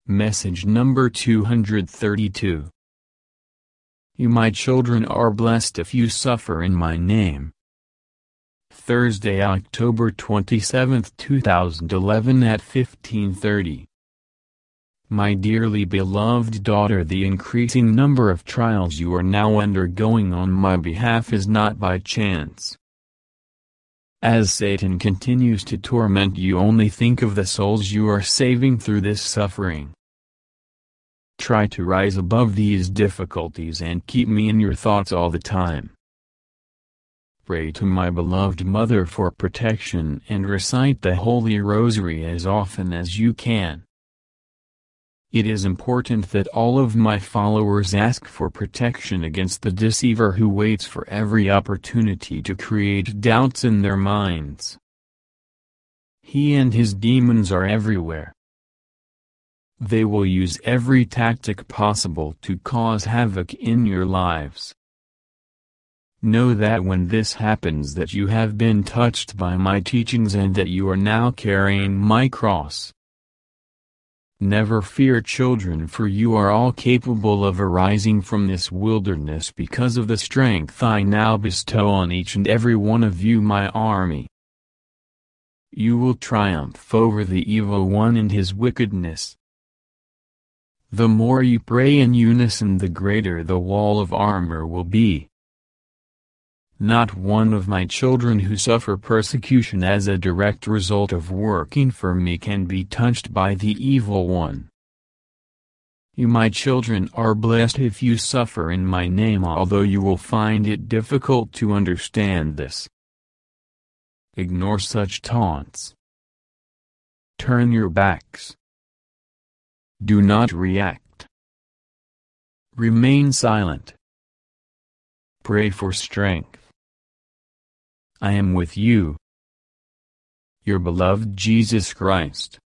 Message number 232. You my children are blessed if you suffer in my name. Thursday, October 27, 2011 at 15:30. My dearly beloved daughter, the increasing number of trials you are now undergoing on my behalf is not by chance. As Satan continues to torment you, only think of the souls you are saving through this suffering. Try to rise above these difficulties and keep me in your thoughts all the time. Pray to my beloved mother for protection and recite the Holy Rosary as often as you can. It is important that all of my followers ask for protection against the deceiver who waits for every opportunity to create doubts in their minds. He and his demons are everywhere. They will use every tactic possible to cause havoc in your lives. Know that when this happens, that you have been touched by my teachings and that you are now carrying my cross. Never fear, children, for you are all capable of arising from this wilderness because of the strength I now bestow on each and every one of you, my army. You will triumph over the evil one and his wickedness. The more you pray in unison, the greater the wall of armor will be. Not one of my children who suffer persecution as a direct result of working for me can be touched by the evil one. You my children are blessed if you suffer in my name, although you will find it difficult to understand this. Ignore such taunts. Turn your backs. Do not react. Remain silent. Pray for strength. I am with you. Your beloved Jesus Christ.